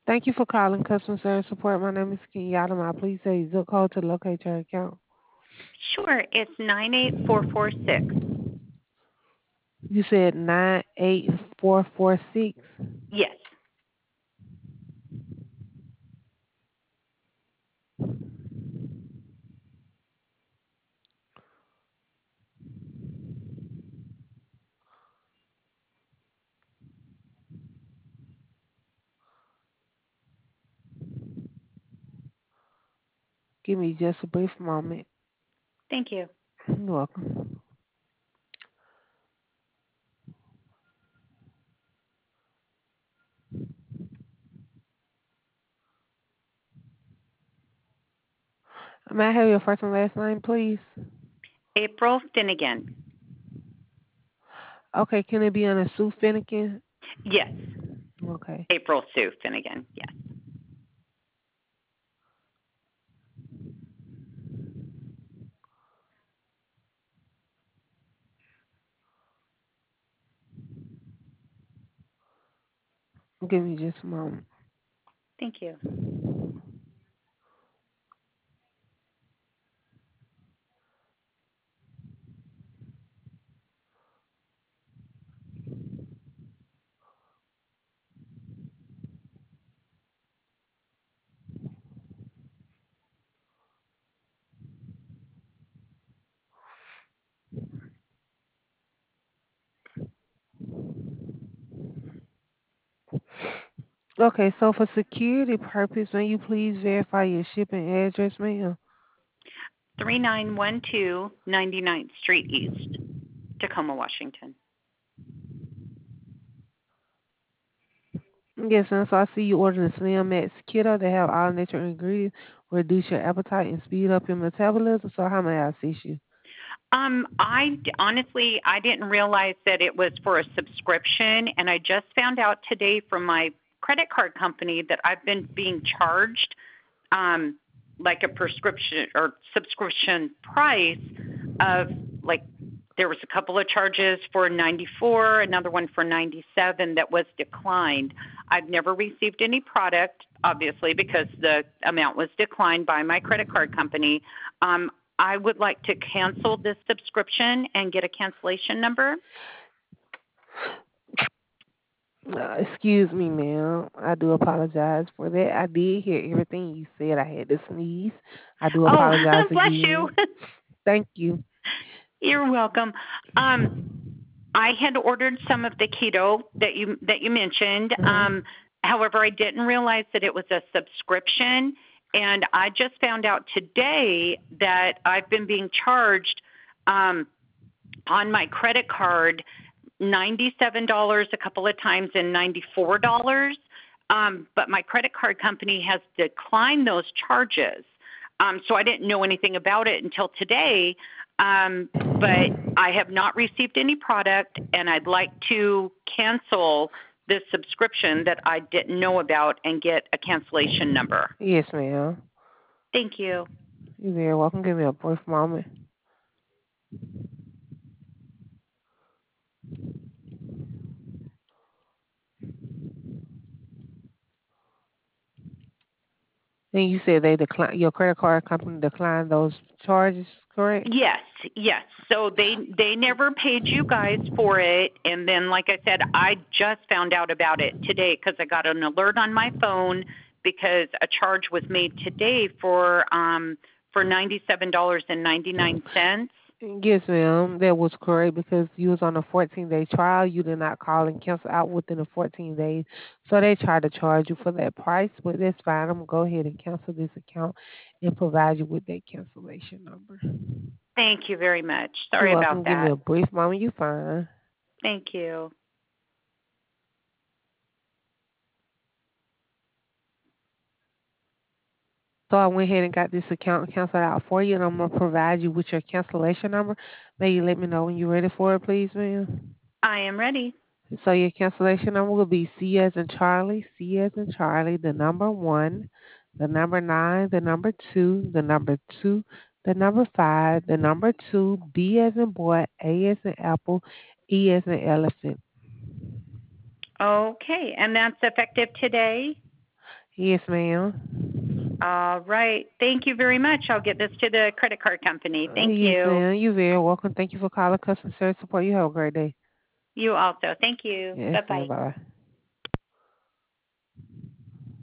Thank you for calling customer service support. My name is Kenyatta. Please say zip code to locate your account. Sure, it's 98446. You said 98446. Yes. Give me just a brief moment. Thank you. You're welcome. May I have your first and last name, please? April Finnegan. Okay, can it be on a Sue Finnegan? Yes. Okay. April Sue Finnegan. Yes. Give me just a moment. Thank you. Okay, so for security purpose, may you please verify your shipping address, ma'am? 3912 99th Street East, Tacoma, Washington. Yes, ma'am. So I see you ordered a Slim Max Keto. They have all natural ingredients, reduce your appetite and speed up your metabolism. So how may I assist you? I honestly I didn't realize that it was for a subscription, and I just found out today from my credit card company that I've been being charged um, like a prescription or subscription price of like there was a couple of charges for 94, another one for 97 that was declined. I've never received any product, obviously, because the amount was declined by my credit card company. I would like to cancel this subscription and get a cancellation number. Excuse me, ma'am. I do apologize for that. I did hear everything you said. I had to sneeze. I do Oh, apologize bless you. again. Thank you. You're welcome. I had ordered some of the keto that you mentioned. Hmm. However, I didn't realize that it was a subscription, and I just found out today that I've been being charged um, on my credit card $97 a couple of times and $94. But my credit card company has declined those charges. So I didn't know anything about it until today. But I have not received any product, and I'd like to cancel this subscription that I didn't know about and get a cancellation number. Yes, ma'am. Thank you. You're very welcome. Give me a brief moment. And you said they decline your credit card company declined those charges, correct? Yes, yes. So they never paid you guys for it, and then like I said, I just found out about it today because I got an alert on my phone because a charge was made today for $97.99. Yes, ma'am. That was correct because you was on a 14-day trial. You did not call and cancel out within the 14 days. So they tried to charge you for that price, but that's fine. I'm going to go ahead and cancel this account and provide you with that cancellation number. Thank you very much. You're Sorry about welcome. Give me that. a brief moment. You fine. Thank you. So I went ahead and got this account canceled out for you, and I'm going to provide you with your cancellation number. May you let me know when you're ready for it, please, ma'am? I am ready. So your cancellation number will be C as in Charlie, C as in Charlie, the number 1, the number 9, the number 2, the number 2, the number 5, the number 2, B as in boy, A as in apple, E as in elephant. Okay, and that's effective today? Yes, ma'am. All right. Thank you very much. I'll get this to the credit card company. Thank Yes, you. ma'am. You're very welcome. Thank you for calling customer service support. You have a great day. You also. Thank you. Yes, Bye ma'am. bye. Bye.